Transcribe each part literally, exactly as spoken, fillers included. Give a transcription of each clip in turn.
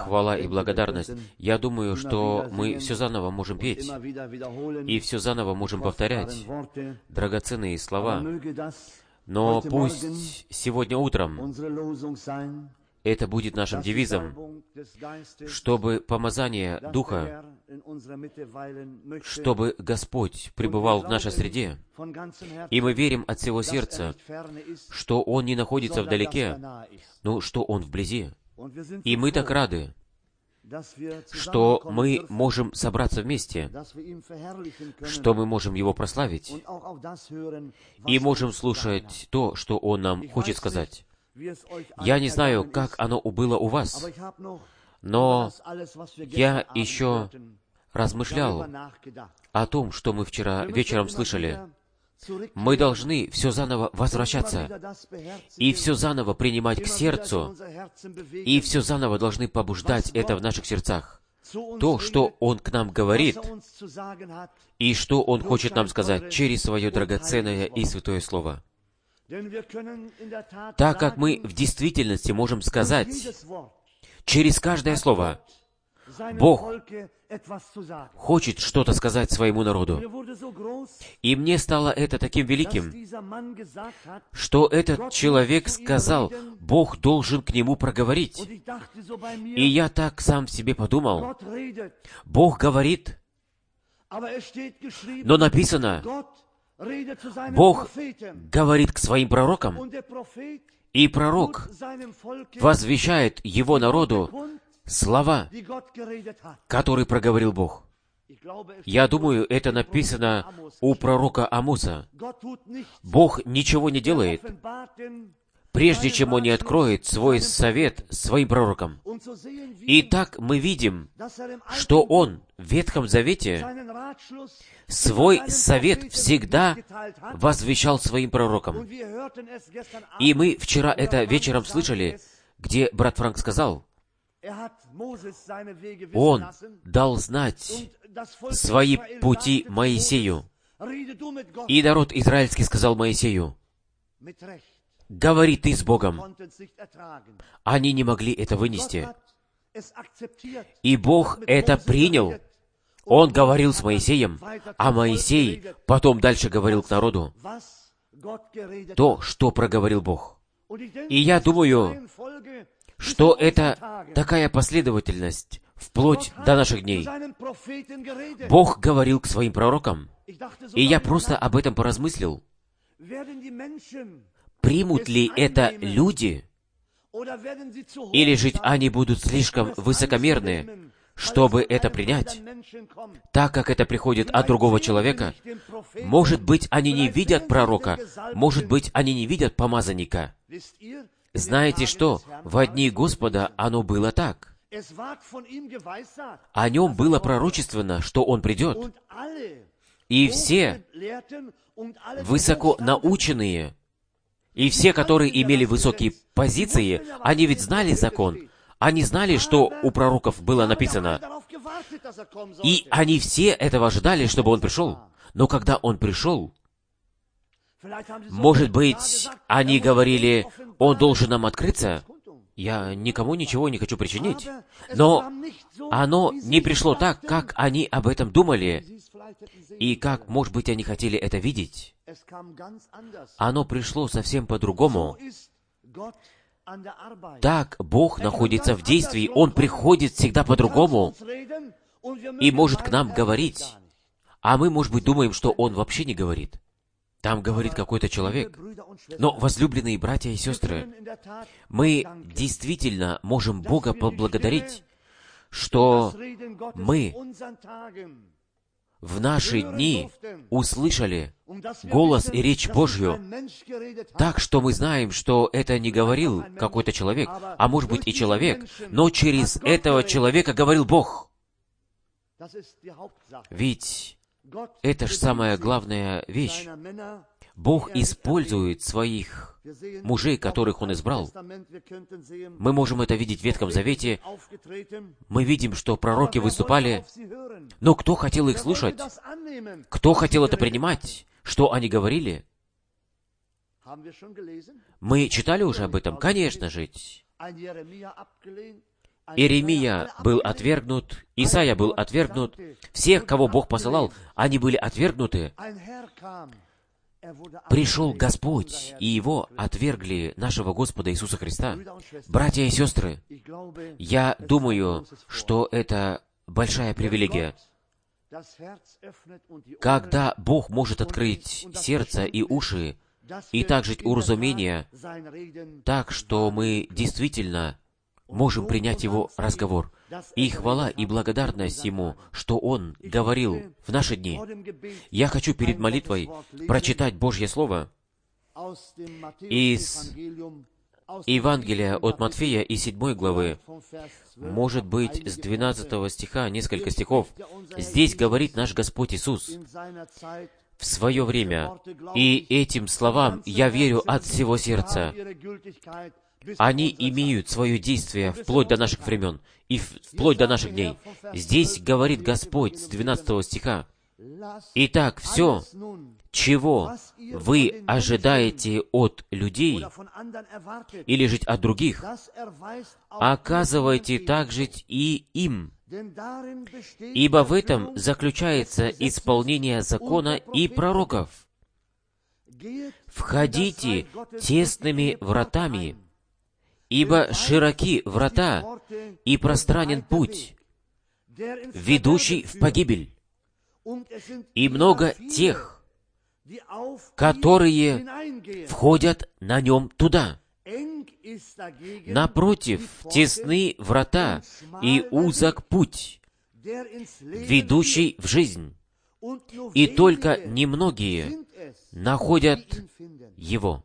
хвала и благодарность. Я думаю, что мы все заново можем петь и все заново можем повторять драгоценные слова. Но пусть сегодня утром это будет нашим девизом, чтобы помазание Духа, чтобы Господь пребывал в нашей среде. И мы верим от всего сердца, что Он не находится вдалеке, но что Он вблизи. И мы так рады, что мы можем собраться вместе, что мы можем Его прославить, и можем слушать то, что Он нам хочет сказать. Я не знаю, как оно было у вас, но я еще размышлял о том, что мы вчера вечером слышали. Мы должны все заново возвращаться, и все заново принимать к сердцу, и все заново должны побуждать это в наших сердцах. То, что Он к нам говорит, и что Он хочет нам сказать через Свое драгоценное и святое Слово. Так как мы в действительности можем сказать через каждое слово, Бог хочет что-то сказать своему народу. И мне стало это таким великим, что этот человек сказал, Бог должен к нему проговорить. И я так сам себе подумал, Бог говорит, но написано, Бог говорит к своим пророкам, и пророк возвещает его народу слова, которые проговорил Бог. Я думаю, это написано у пророка Амоса. Бог ничего не делает, прежде чем Он не откроет свой совет своим пророкам. И так мы видим, что Он в Ветхом Завете свой совет всегда возвещал своим пророкам. И мы вчера это вечером слышали, где брат Франк сказал, Он дал знать свои пути Моисею. И народ израильский сказал Моисею, «Говори ты с Богом». Они не могли это вынести. И Бог это принял. Он говорил с Моисеем, а Моисей потом дальше говорил к народу то, что проговорил Бог. И я думаю, что это такая последовательность вплоть до наших дней. Бог говорил к своим пророкам, и я просто об этом поразмыслил. Примут ли это люди, или же они будут слишком высокомерны, чтобы это принять, так как это приходит от другого человека? Может быть, они не видят пророка, может быть, они не видят помазанника. Знаете что? В дни Господа оно было так. О нем было пророчественно, что он придет. И все высоко наученные, и все, которые имели высокие позиции, они ведь знали закон. Они знали, что у пророков было написано. И они все этого ждали, чтобы он пришел. Но когда он пришел, может быть, они говорили, он должен нам открыться. Я никому ничего не хочу причинить. Но оно не пришло так, как они об этом думали, и как, может быть, они хотели это видеть. Оно пришло совсем по-другому. Так Бог находится в действии, Он приходит всегда по-другому и может к нам говорить. А мы, может быть, думаем, что Он вообще не говорит. Там говорит какой-то человек. Но, возлюбленные братья и сестры, мы действительно можем Бога поблагодарить, что мы в наши дни услышали голос и речь Божью, так что мы знаем, что это не говорил какой-то человек, а может быть и человек, но через этого человека говорил Бог. Ведь это же самая главная вещь. Бог использует своих мужей, которых Он избрал. Мы можем это видеть в Ветхом Завете. Мы видим, что пророки выступали. Но кто хотел их слушать? Кто хотел это принимать? Что они говорили? Мы читали уже об этом? Конечно же. Иеремия был отвергнут, Исаия был отвергнут, всех, кого Бог посылал, они были отвергнуты. Пришел Господь, и Его отвергли, нашего Господа Иисуса Христа. Братья и сестры, я думаю, что это большая привилегия. Когда Бог может открыть сердце и уши, и также уразумение, так что мы действительно можем принять Его разговор. И хвала и благодарность Ему, что Он говорил в наши дни. Я хочу перед молитвой прочитать Божье Слово из Евангелия от Матфея из седьмой главы, может быть, с двенадцатого стиха, несколько стихов. Здесь говорит наш Господь Иисус в свое время, и этим словам я верю от всего сердца. Они имеют свое действие вплоть до наших времен и вплоть до наших дней. Здесь говорит Господь с двенадцатого стиха: «Итак, все, чего вы ожидаете от людей или жить от других, оказывайте также и им, ибо в этом заключается исполнение закона и пророков. Входите тесными вратами, ибо широки врата и пространен путь, ведущий в погибель, и много тех, которые входят на нем туда. Напротив, тесны врата и узок путь, ведущий в жизнь, и только немногие находят его.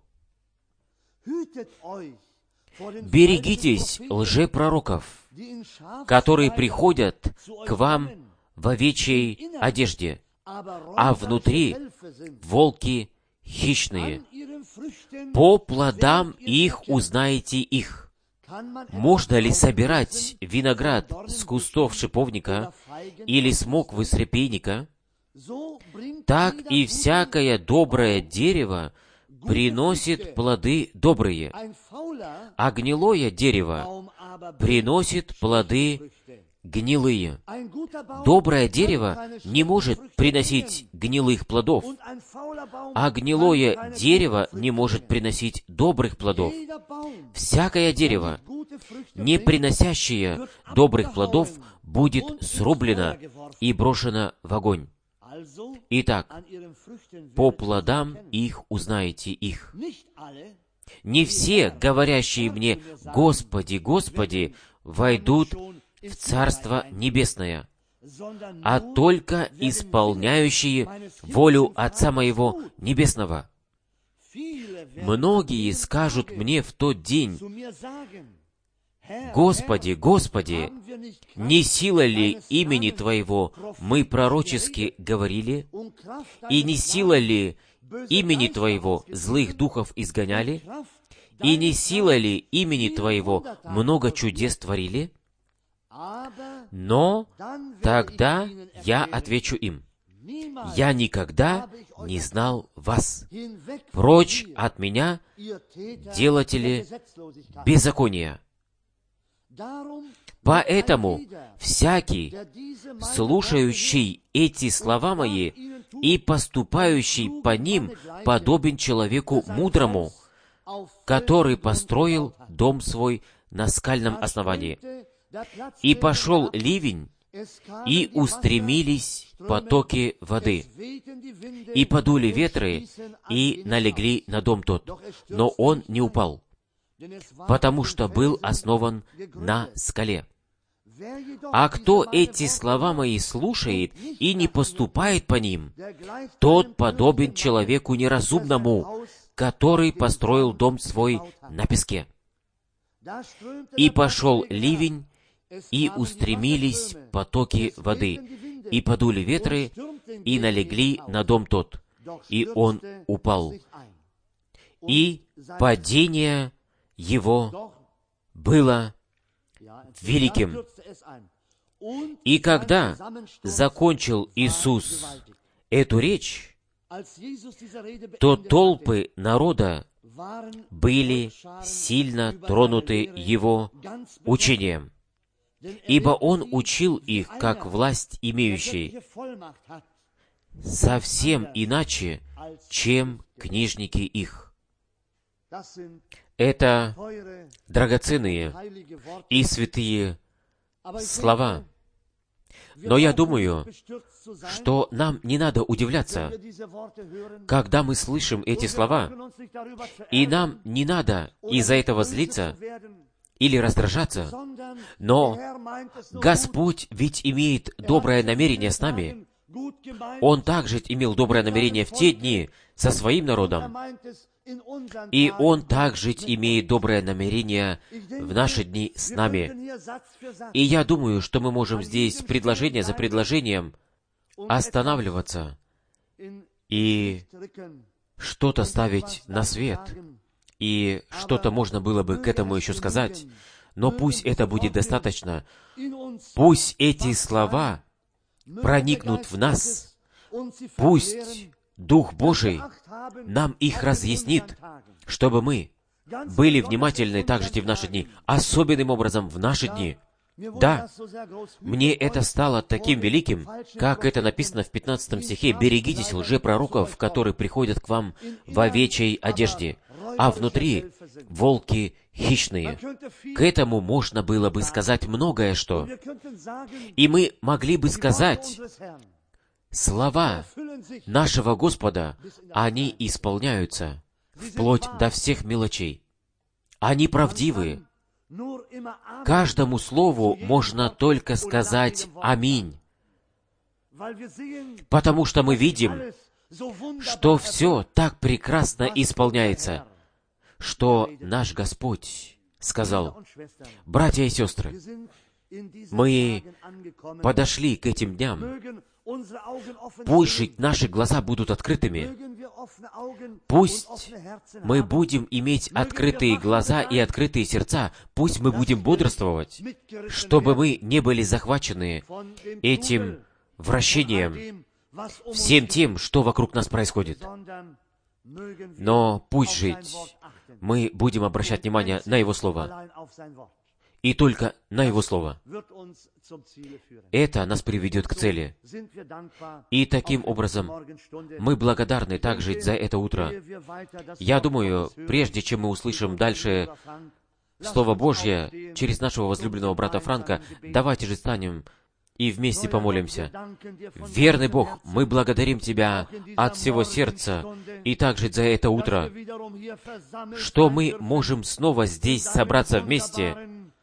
Берегитесь лжепророков, которые приходят к вам в овечьей одежде, а внутри волки хищные. По плодам их узнаете их. Можно ли собирать виноград с кустов шиповника или с моквы с репейника? Так и всякое доброе дерево приносит плоды добрые, а гнилое дерево приносит плоды гнилые. Доброе дерево не может приносить гнилых плодов, а гнилое дерево не может приносить добрых плодов. Всякое дерево, не приносящее добрых плодов, будет срублено и брошено в огонь. Итак, по плодам их узнаете их. Не все, говорящие мне: «Господи, Господи», войдут в Царство Небесное, а только исполняющие волю Отца Моего Небесного. Многие скажут мне в тот день: «Господи, Господи, не сила ли имени Твоего мы пророчески говорили, и не сила ли имени Твоего злых духов изгоняли, и не сила ли имени Твоего много чудес творили?» Но тогда я отвечу им: «Я никогда не знал вас. Прочь от меня, делатели беззакония». Поэтому всякий, слушающий эти слова мои и поступающий по ним, подобен человеку мудрому, который построил дом свой на скальном основании. И пошел ливень, и устремились потоки воды, и подули ветры, и налегли на дом тот, но он не упал, потому что был основан на скале. А кто эти слова мои слушает и не поступает по ним, тот подобен человеку неразумному, который построил дом свой на песке. И пошел ливень, и устремились потоки воды, и подули ветры, и налегли на дом тот, и он упал. И падение его было великим. И когда закончил Иисус эту речь, то толпы народа были сильно тронуты Его учением. ибо Он учил их, как власть имеющий, совсем иначе, чем книжники их. Это драгоценные и святые слова. Но я думаю, что нам не надо удивляться, когда мы слышим эти слова, и нам не надо из-за этого злиться или раздражаться, но Господь ведь имеет доброе намерение с нами. Он также имел доброе намерение в те дни со своим народом, и Он также имеет доброе намерение в наши дни с нами. И я думаю, что мы можем здесь предложение за предложением останавливаться и что-то ставить на свет, и что-то можно было бы к этому еще сказать, но пусть это будет достаточно. Пусть эти слова проникнут в нас, пусть Дух Божий нам их разъяснит, чтобы мы были внимательны также и в наши дни, особенным образом в наши дни. Да, мне это стало таким великим, как это написано в пятнадцатом стихе: «Берегитесь лжепророков, которые приходят к вам в овечьей одежде, а внутри волки хищные». К этому можно было бы сказать многое что. И мы могли бы сказать, слова нашего Господа, они исполняются вплоть до всех мелочей. Они правдивы. Каждому слову можно только сказать «Аминь», потому что мы видим, что все так прекрасно исполняется, что наш Господь сказал. Братья и сестры, мы подошли к этим дням. Пусть же наши глаза будут открытыми. Пусть мы будем иметь открытые глаза и открытые сердца. Пусть мы будем бодрствовать, чтобы мы не были захвачены этим вращением, всем тем, что вокруг нас происходит. Но пусть жить мы будем обращать внимание на Его Слово. И только на Его Слово. Это нас приведет к цели. И таким образом мы благодарны также за это утро. Я думаю, прежде чем мы услышим дальше Слово Божье через нашего возлюбленного брата Франка, давайте же станем и вместе помолимся. Верный Бог, мы благодарим Тебя от всего сердца и также за это утро, что мы можем снова здесь собраться вместе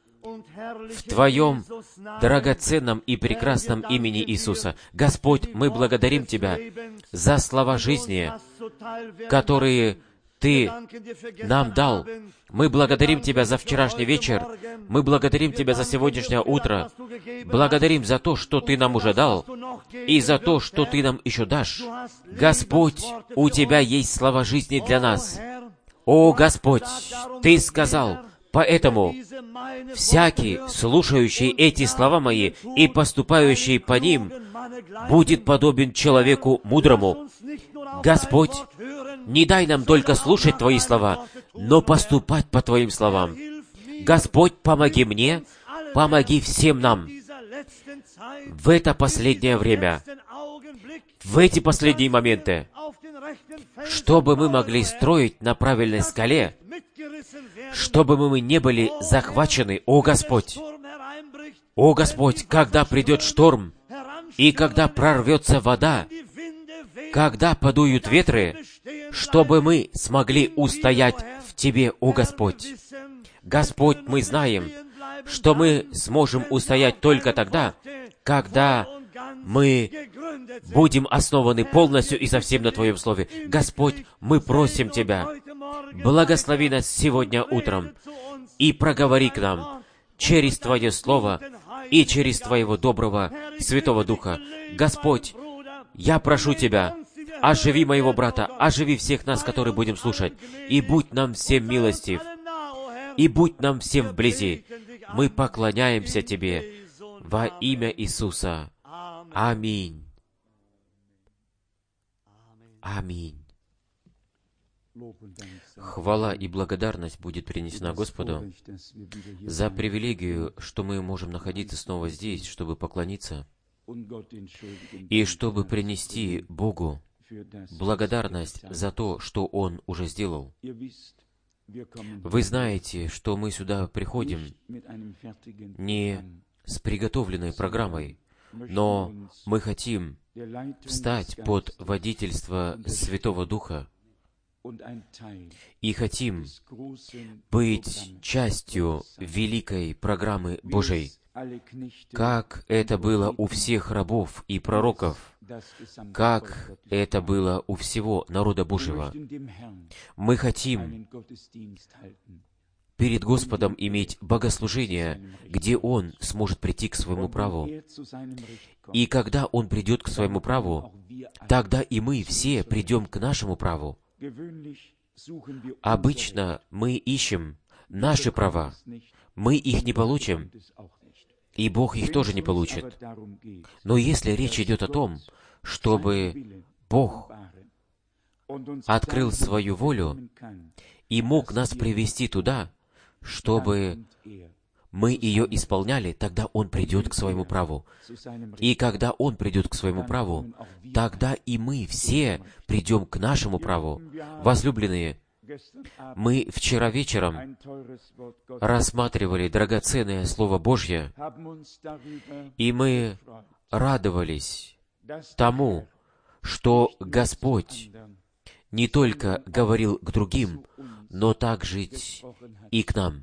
в Твоем драгоценном и прекрасном имени Иисуса. Господь, мы благодарим Тебя за слова жизни, которые Ты нам дал. Мы благодарим Тебя за вчерашний вечер. Мы благодарим Тебя за сегодняшнее утро. Благодарим за то, что Ты нам уже дал, и за то, что Ты нам еще дашь. Господь, у Тебя есть слова жизни для нас. О, Господь, Ты сказал, поэтому всякий, слушающий эти слова мои и поступающий по ним, будет подобен человеку мудрому. Господь, не дай нам только слушать Твои слова, но поступать по Твоим словам. Господь, помоги мне, помоги всем нам в это последнее время, в эти последние моменты, чтобы мы могли строить на правильной скале, чтобы мы не были захвачены, о Господь! О Господь, когда придет шторм, и когда прорвется вода, когда подуют ветры, чтобы мы смогли устоять в Тебе, о Господь! Господь, мы знаем, что мы сможем устоять только тогда, когда мы будем основаны полностью и совсем на Твоем Слове. Господь, мы просим Тебя, благослови нас сегодня утром и проговори к нам через Твое Слово и через Твоего доброго Святого Духа. Господь, я прошу Тебя, оживи моего брата, оживи всех нас, которые будем слушать, и будь нам всем милостив, и будь нам всем вблизи. Мы поклоняемся Тебе во имя Иисуса. Аминь. Аминь. Хвала и благодарность будет принесена Господу за привилегию, что мы можем находиться снова здесь, чтобы поклониться и чтобы принести Богу благодарность за то, что Он уже сделал. Вы знаете, что мы сюда приходим не с приготовленной программой, но мы хотим встать под водительство Святого Духа и хотим быть частью великой программы Божией, как это было у всех рабов и пророков, как это было у всего народа Божьего. Мы хотим перед Господом иметь богослужение, где Он сможет прийти к своему праву. И когда Он придет к своему праву, тогда и мы все придем к нашему праву. Обычно мы ищем наши права. Мы их не получим, и Бог их тоже не получит. Но если речь идет о том, чтобы Бог открыл свою волю и мог нас привести туда, чтобы мы ее исполняли, тогда Он придет к своему праву. И когда Он придет к своему праву, тогда и мы все придем к нашему праву. Возлюбленные, мы вчера вечером рассматривали драгоценное Слово Божье, и мы радовались тому, что Господь не только говорил к другим, но также и к нам.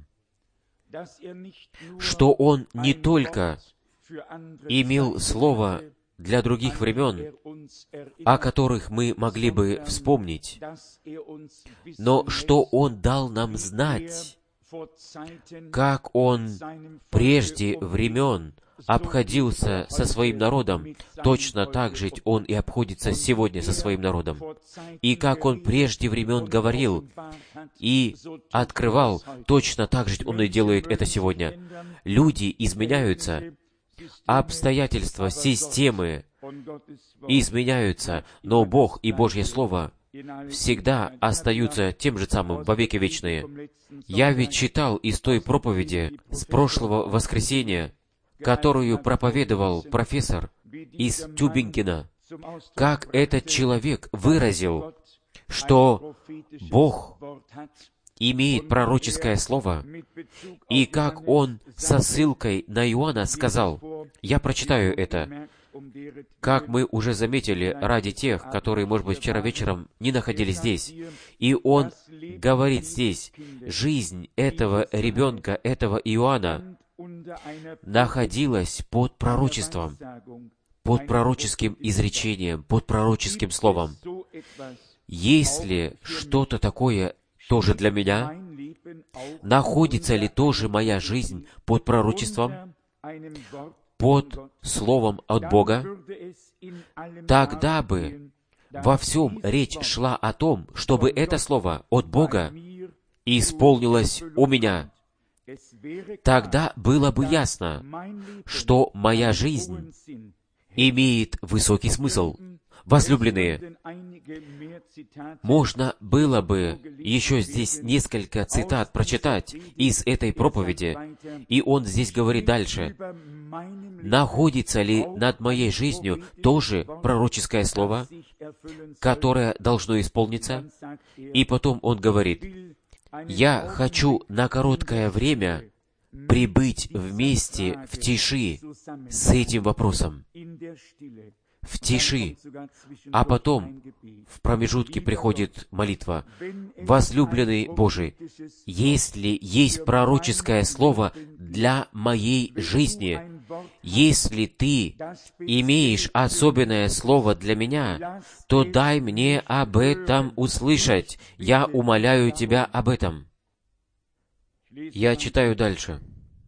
Что Он не только имел Слово для других времен, о которых мы могли бы вспомнить, но что Он дал нам знать, как Он прежде времен обходился со своим народом, точно так же Он и обходится сегодня со своим народом. И как Он прежде времен говорил и открывал, точно так же Он и делает это сегодня. Люди изменяются, обстоятельства, системы изменяются, но Бог и Божье Слово всегда остаются тем же самым во веки вечные. Я ведь читал из той проповеди с прошлого воскресенья, которую проповедовал профессор из Тюбингена, как этот человек выразил, что Бог имеет пророческое слово, и как он со ссылкой на Иоанна сказал, я прочитаю это, как мы уже заметили ради тех, которые, может быть, вчера вечером не находились здесь. И он говорит здесь, жизнь этого ребенка, этого Иоанна, находилась под пророчеством, под пророческим изречением, под пророческим словом. Если что-то такое тоже для меня, находится ли тоже моя жизнь под пророчеством, под словом от Бога, тогда бы во всем речь шла о том, чтобы это слово от Бога исполнилось у меня. Тогда было бы ясно, что моя жизнь имеет высокий смысл. Возлюбленные, можно было бы еще здесь несколько цитат прочитать из этой проповеди, и он здесь говорит дальше. Находится ли над моей жизнью тоже пророческое слово, которое должно исполниться? И потом он говорит, я хочу на короткое время прибыть вместе в тиши с этим вопросом. В тиши, а потом в промежутке приходит молитва. Возлюбленный Божий, если есть пророческое слово для моей жизни, если Ты имеешь особенное слово для меня, то дай мне об этом услышать. Я умоляю Тебя об этом. Я читаю дальше.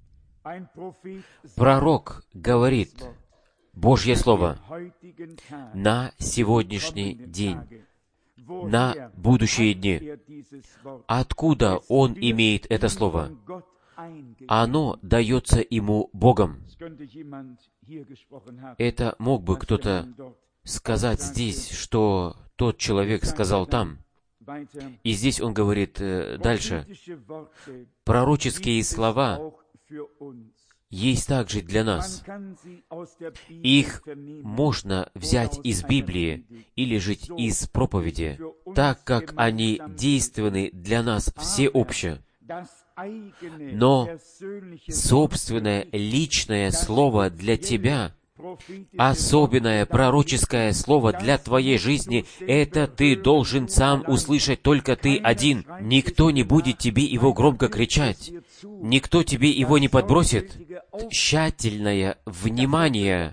Пророк говорит Божье Слово на сегодняшний день, на будущие дни. Откуда он имеет это Слово? Оно дается ему Богом. Это мог бы кто-то сказать здесь, что тот человек сказал там. И здесь он говорит э, дальше, пророческие слова есть также для нас. Их можно взять из Библии или же из проповеди, так как они действенны для нас всеобще. Но собственное личное слово для тебя, особенное пророческое слово для твоей жизни, это ты должен сам услышать только ты один. Никто не будет тебе его громко кричать. Никто тебе его не подбросит. Тщательное внимание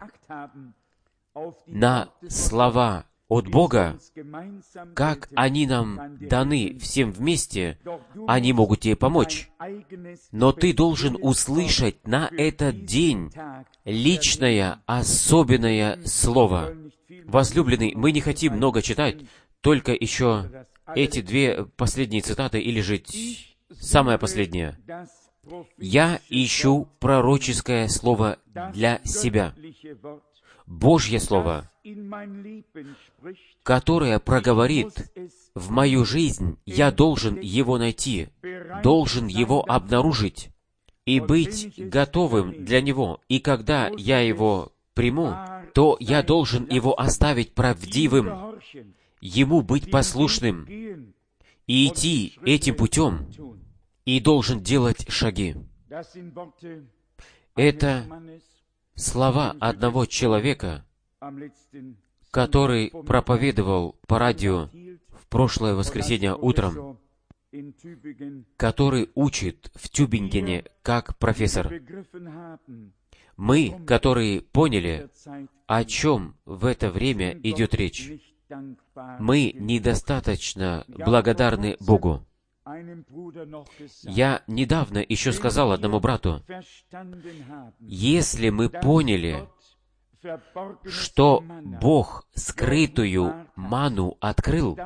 на слова от Бога, как они нам даны всем вместе, они могут тебе помочь. Но ты должен услышать на этот день личное, особенное слово. Возлюбленный, мы не хотим много читать, только еще эти две последние цитаты, или же самое последнее. «Я ищу пророческое слово для себя». Божье Слово, которое проговорит в мою жизнь, я должен его найти, должен его обнаружить и быть готовым для него. И когда я его приму, то я должен его оставить правдивым, ему быть послушным и идти этим путем, и должен делать шаги. Это слова одного человека, который проповедовал по радио в прошлое воскресенье утром, который учит в Тюбингене как профессор. Мы, которые поняли, о чем в это время идет речь, мы недостаточно благодарны Богу. Я недавно еще сказал одному брату, если мы поняли, что Бог скрытую ману открыл,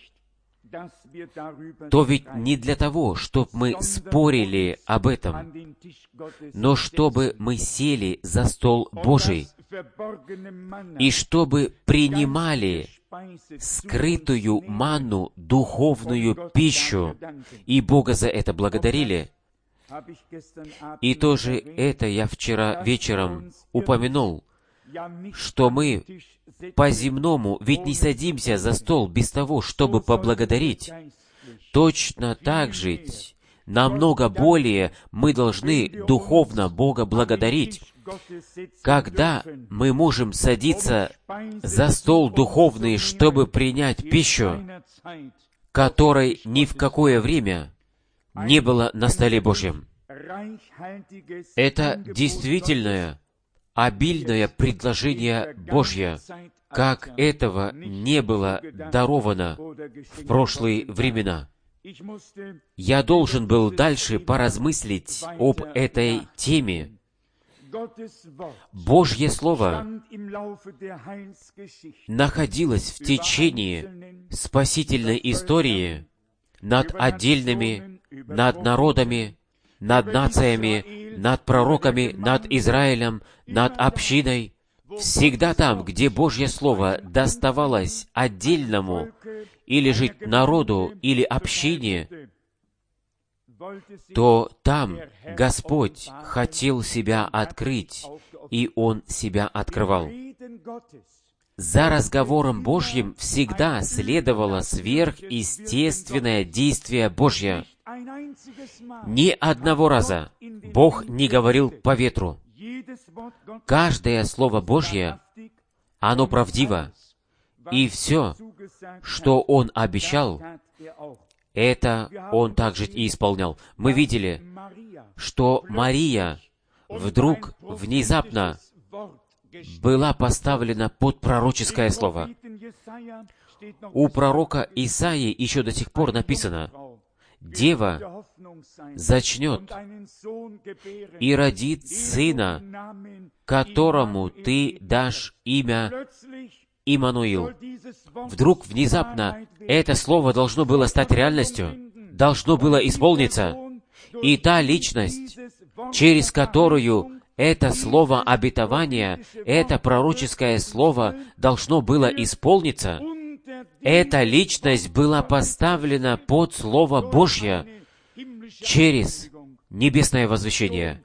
то ведь не для того, чтобы мы спорили об этом, но чтобы мы сели за стол Божий, и чтобы принимали скрытую ману, духовную пищу, и Бога за это благодарили. И тоже это я вчера вечером упомянул, что мы по-земному ведь не садимся за стол без того, чтобы поблагодарить. Точно так же, намного более мы должны духовно Бога благодарить. Когда мы можем садиться за стол духовный, чтобы принять пищу, которой ни в какое время не было на столе Божьем. Это действительное, обильное предложение Божье, как этого не было даровано в прошлые времена. Я должен был дальше поразмыслить об этой теме. Божье Слово находилось в течение спасительной истории над отдельными, над народами, над нациями, над пророками, над Израилем, над общиной. Всегда там, где Божье Слово доставалось отдельному или же народу, или общине, то там Господь хотел себя открыть, и Он себя открывал. За разговором Божьим всегда следовало сверхъестественное действие Божье. Ни одного раза Бог не говорил по ветру. Каждое Слово Божье, оно правдиво, и все, что Он обещал, это Он также и исполнял. Мы видели, что Мария вдруг внезапно была поставлена под пророческое слово. У пророка Исаии еще до сих пор написано: «Дева зачнет и родит сына, которому ты дашь имя Иммануил». Вдруг, внезапно, это слово должно было стать реальностью, должно было исполниться. И та личность, через которую это слово обетования, это пророческое слово должно было исполниться, эта личность была поставлена под Слово Божье через небесное возвещение.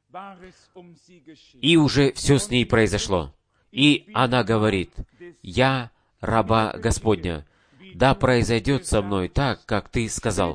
И уже все с ней произошло. И она говорит: «Я раба Господня, да произойдет со мной так, как ты сказал».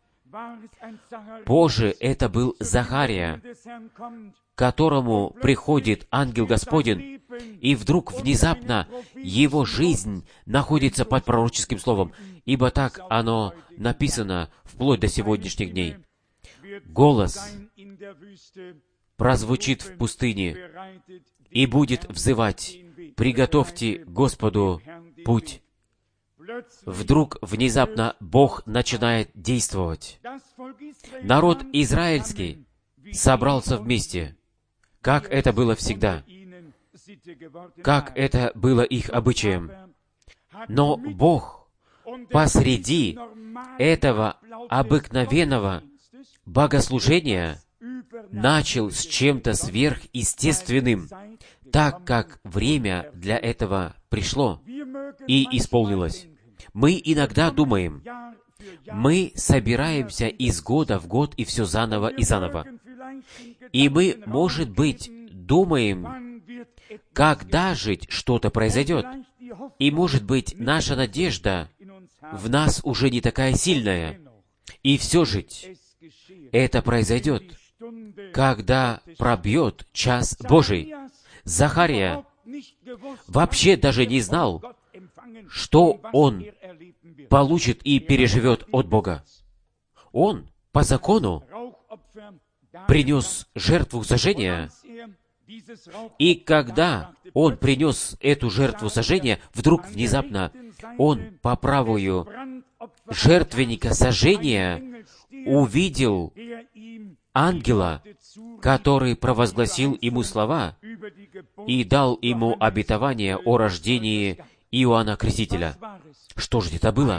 Позже это был Захария, к которому приходит ангел Господень, и вдруг внезапно его жизнь находится под пророческим словом, ибо так оно написано вплоть до сегодняшних дней. Голос прозвучит в пустыне и будет взывать: «Приготовьте Господу путь». Вдруг внезапно Бог начинает действовать. Народ израильский собрался вместе, как это было всегда, как это было их обычаем. Но Бог посреди этого обыкновенного богослужения начал с чем-то сверхъестественным, так как время для этого пришло и исполнилось. Мы иногда думаем, мы собираемся из года в год и все заново и заново. И мы, может быть, думаем, когда же что-то произойдет. И, может быть, наша надежда в нас уже не такая сильная. И все же это произойдет, когда пробьет час Божий. Захария вообще даже не знал, что он получит и переживет от Бога. Он по закону принес жертву сожжения, и когда он принес эту жертву сожжения, вдруг внезапно он по правую жертвенника сожжения увидел ангела, который провозгласил ему слова и дал ему обетование о рождении Иоанна Крестителя. Что же это было?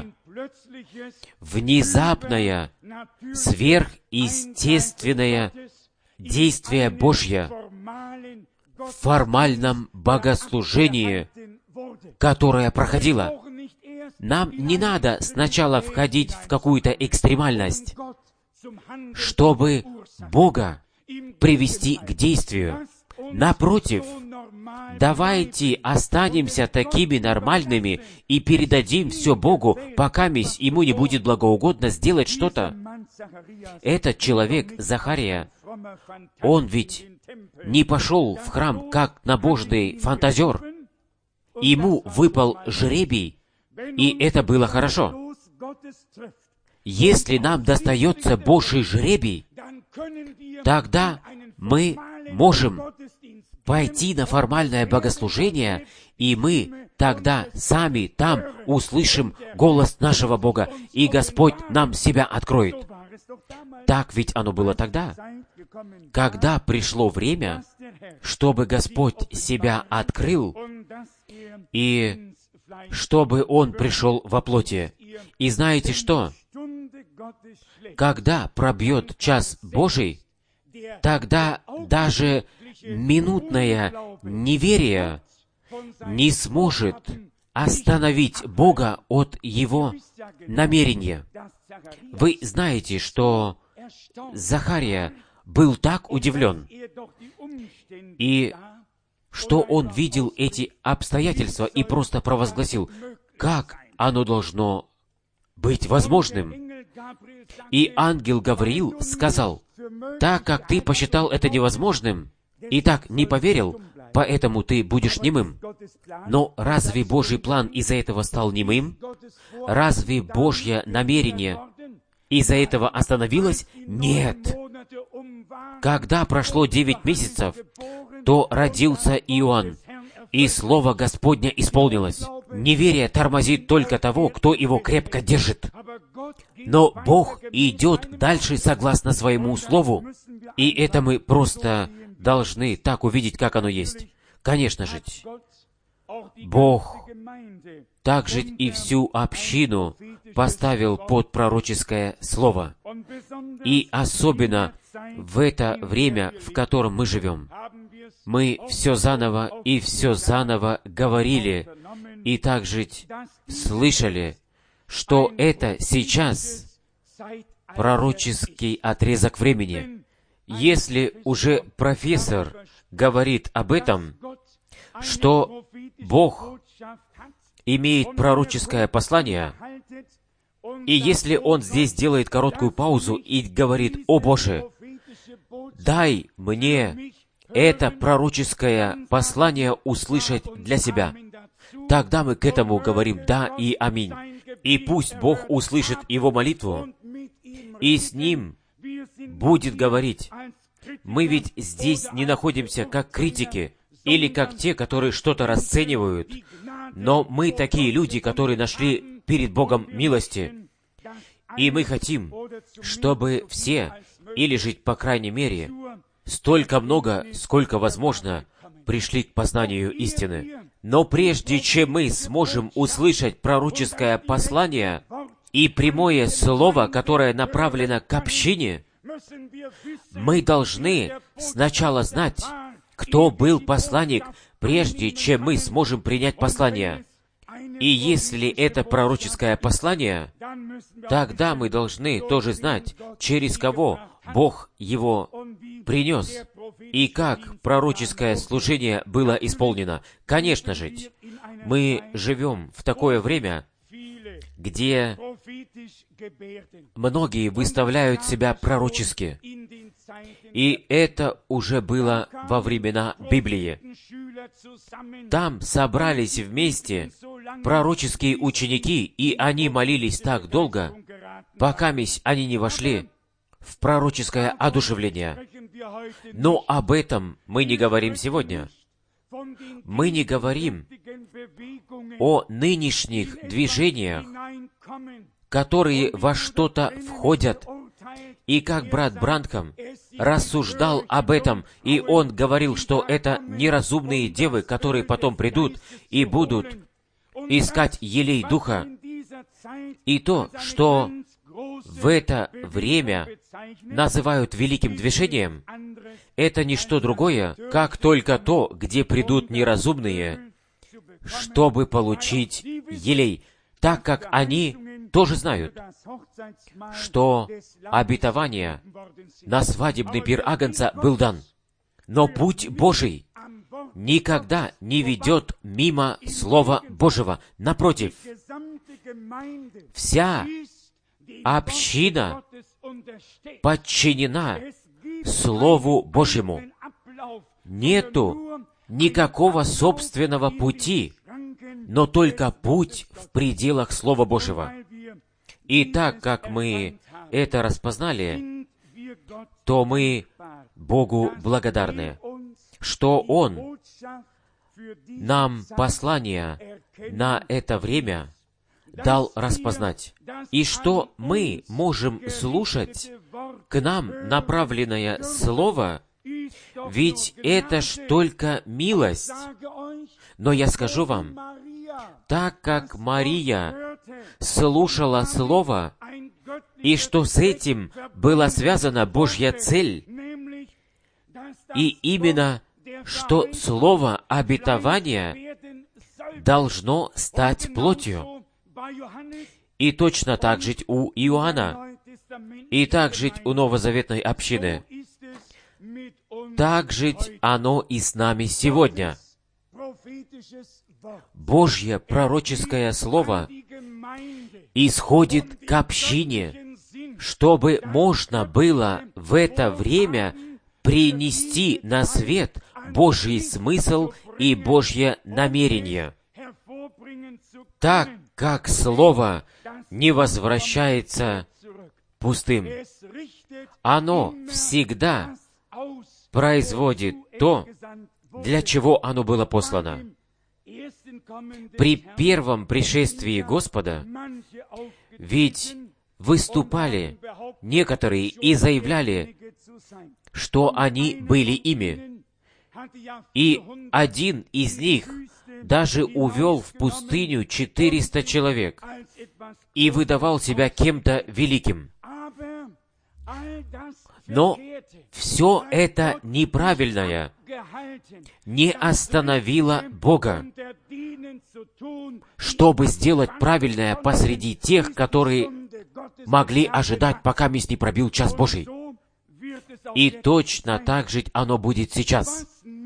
Внезапное, сверхъестественное действие Божье в формальном богослужении, которое проходило. Нам не надо сначала входить в какую-то экстремальность, чтобы Бога привести к действию. Напротив, давайте останемся такими нормальными и передадим все Богу, пока Ему не будет благоугодно сделать что-то. Этот человек, Захария, он ведь не пошел в храм как набожный фантазер. Ему выпал жребий, и это было хорошо. Если нам достается Божий жребий, тогда мы можем пойти на формальное богослужение, и мы тогда сами там услышим голос нашего Бога, и Господь нам себя откроет. Так ведь оно было тогда. Когда пришло время, чтобы Господь себя открыл, и чтобы Он пришел во плоти. И знаете что? Когда пробьет час Божий, тогда даже минутное неверие не сможет остановить Бога от Его намерения. Вы знаете, что Захария был так удивлен, и что он видел эти обстоятельства и просто провозгласил, как оно должно быть возможным. И ангел Гавриил сказал: «Так как ты посчитал это невозможным, и так не поверил, поэтому ты будешь немым». Но разве Божий план из-за этого стал немым? Разве Божье намерение из-за этого остановилось? Нет. Когда прошло девять месяцев, то родился Иоанн, и Слово Господне исполнилось. Неверие тормозит только того, кто его крепко держит. Но Бог идет дальше согласно своему Слову, и это мы просто должны так увидеть, как оно есть. Конечно же, Бог также и всю общину поставил под пророческое слово. И особенно в это время, в котором мы живем, мы все заново и все заново говорили и также слышали, что это сейчас пророческий отрезок времени. Если уже профессор говорит об этом, что Бог имеет пророческое послание, и если он здесь делает короткую паузу и говорит: «О Боже, дай мне это пророческое послание услышать для себя», тогда мы к этому говорим «да» и «аминь». И пусть Бог услышит его молитву, и с ним будет говорить. Мы ведь здесь не находимся как критики, или как те, которые что-то расценивают, но мы такие люди, которые нашли перед Богом милости, и мы хотим, чтобы все, или жить, по крайней мере, столько много, сколько возможно, пришли к познанию истины. Но прежде чем мы сможем услышать пророческое послание и прямое слово, которое направлено к общине, мы должны сначала знать, кто был посланник, прежде чем мы сможем принять послание. И если это пророческое послание, тогда мы должны тоже знать, через кого Бог его принес, и как пророческое служение было исполнено. Конечно же, мы живем в такое время, где многие выставляют себя пророчески. И это уже было во времена Библии. Там собрались вместе пророческие ученики, и они молились так долго, пока они не вошли в пророческое одушевление. Но об этом мы не говорим сегодня. Мы не говорим о нынешних движениях, которые во что-то входят. И как брат Бранхам рассуждал об этом, и он говорил, что это неразумные девы, которые потом придут и будут искать елей духа. И то, что в это время называют великим движением, это не что другое, как только то, где придут неразумные, чтобы получить елей, так как они тоже знают, что обетование на свадебный пир Агнца был дан. Но путь Божий никогда не ведет мимо Слова Божьего. Напротив, вся община подчинена Слову Божьему. Нету никакого собственного пути, но только путь в пределах Слова Божьего. И так как мы это распознали, то мы Богу благодарны, что Он нам послание на это время дал распознать, и что мы можем слушать к нам направленное Слово, ведь это ж только милость. Но я скажу вам, так как Мария слушала Слово, и что с этим была связана Божья цель, и именно, что Слово обетования должно стать плотью. И точно так жить у Иоанна, и так жить у новозаветной общины. Так жить оно и с нами сегодня. Божье пророческое слово исходит к общине, чтобы можно было в это время принести на свет Божий смысл и Божье намерение, так как Слово не возвращается пустым. Оно всегда производит то, для чего оно было послано. При первом пришествии Господа ведь выступали некоторые и заявляли, что они были ими. И один из них даже увел в пустыню четыреста человек и выдавал себя кем-то великим. Но все это неправильное не остановило Бога чтобы сделать правильное посреди тех, которые могли ожидать, пока месть не пробил час Божий. И точно так же оно будет сейчас.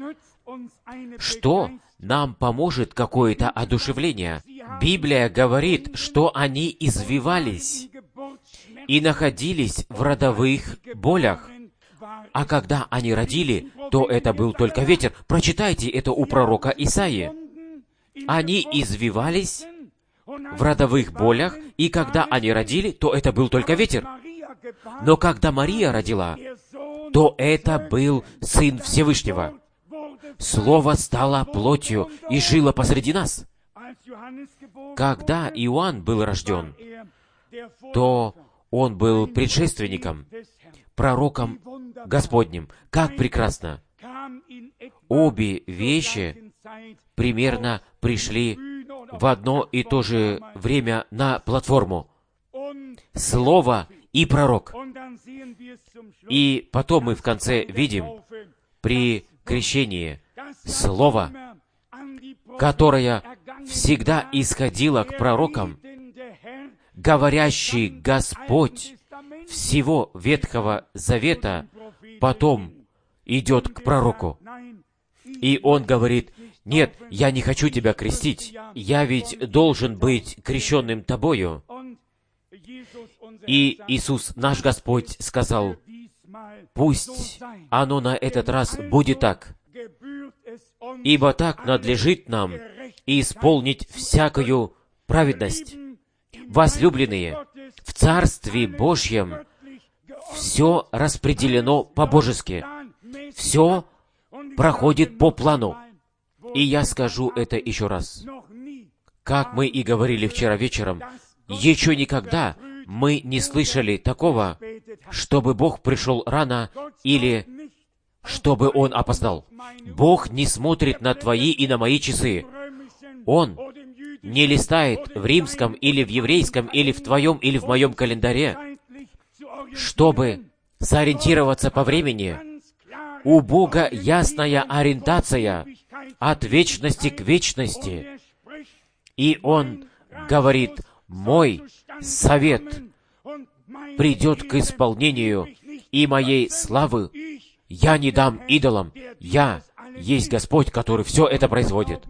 Что нам поможет какое-то одушевление? Библия говорит, что они извивались и находились в родовых болях. А когда они родили, то это был только ветер. Прочитайте это у пророка Исаии. Они извивались в родовых болях, и когда они родили, то это был только ветер. Но когда Мария родила, то это был Сын Всевышнего. Слово стало плотью и жило посреди нас. Когда Иоанн был рожден, то он был предшественником, пророком Господним. Как прекрасно! Обе вещи примерно пришли в одно и то же время на платформу. Слово и пророк. И потом мы в конце видим при крещении Слово, которое всегда исходило к пророкам, говорящий Господь всего Ветхого Завета, потом идет к пророку. И он говорит: «Нет, я не хочу тебя крестить. Я ведь должен быть крещенным тобою». И Иисус, наш Господь, сказал: «Пусть оно на этот раз будет так, ибо так надлежит нам исполнить всякую праведность». Возлюбленные, в Царстве Божьем все распределено по-божески. Все проходит по плану. И я скажу это еще раз. Как мы и говорили вчера вечером, еще никогда мы не слышали такого, чтобы Бог пришел рано или чтобы Он опоздал. Бог не смотрит на твои и на мои часы. Он не листает в римском или в еврейском, или в твоем, или в моем календаре, чтобы сориентироваться по времени. У Бога ясная ориентация от вечности к вечности. И Он говорит: «Мой совет придет к исполнению, и моей славы я не дам идолам. Я есть Господь, который все это производит».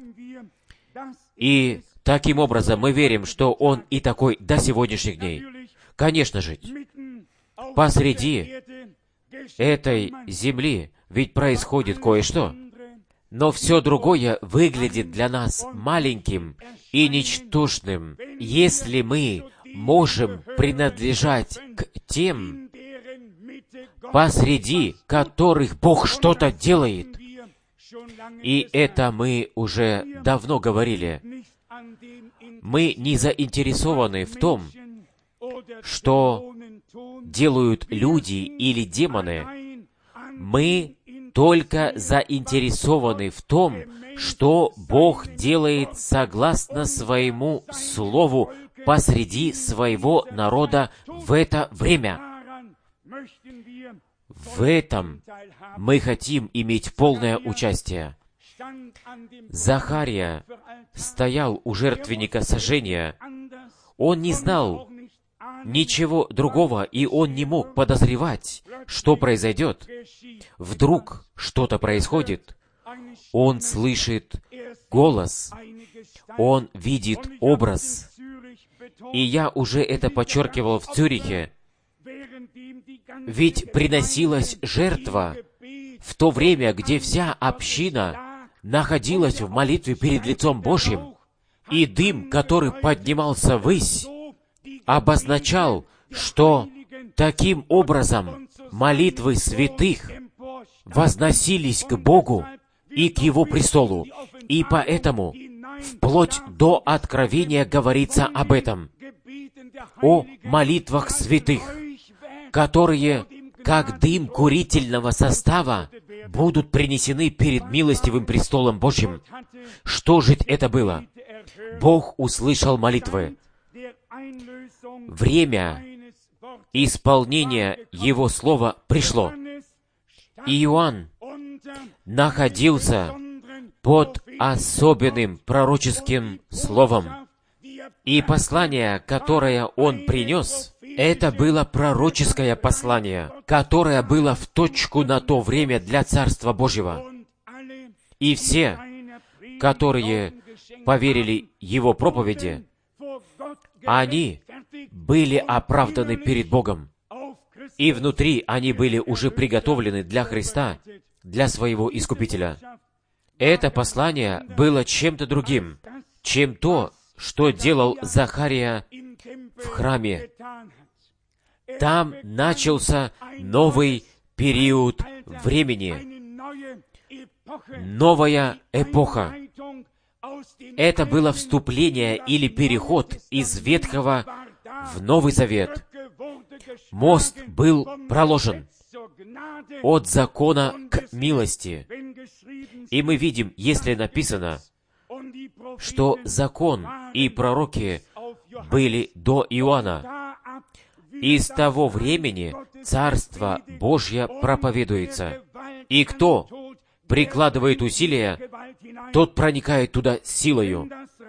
И таким образом мы верим, что Он и такой до сегодняшних дней. Конечно же, посреди этой земли ведь происходит кое-что. Но все другое выглядит для нас маленьким и ничтожным, если мы можем принадлежать к тем, посреди которых Бог что-то делает. И это мы уже давно говорили. Мы не заинтересованы в том, что делают люди или демоны. Мы только заинтересованы в том, что Бог делает согласно своему Слову посреди своего народа в это время. В этом мы хотим иметь полное участие. Захария стоял у жертвенника сожжения. Он не знал ничего другого, и он не мог подозревать, что произойдет. Вдруг что-то происходит. Он слышит голос. Он видит образ. И я уже это подчеркивал в Цюрихе. Ведь приносилась жертва в то время, где вся община находилась в молитве перед лицом Божьим, и дым, который поднимался ввысь, обозначал, что таким образом молитвы святых возносились к Богу и к Его престолу. И поэтому вплоть до Откровения говорится об этом, о молитвах святых, которые, как дым курительного состава, будут принесены перед милостивым престолом Божьим. Что же это было? Бог услышал молитвы. Время исполнения Его Слова пришло. Иоанн находился под особенным пророческим словом. И послание, которое он принес, это было пророческое послание, которое было в точку на то время для Царства Божьего. И все, которые поверили его проповеди, они были оправданы перед Богом. И внутри они были уже приготовлены для Христа, для своего Искупителя. Это послание было чем-то другим, чем то, что делал Захария в храме. Там начался новый период времени, новая эпоха. Это было вступление или переход из Ветхого в Новый Завет. Мост был проложен от закона к милости. И мы видим, если написано, что закон и пророки были до Иоанна, и с того времени Царство Божье проповедуется. И кто прикладывает усилия, тот проникает туда силою.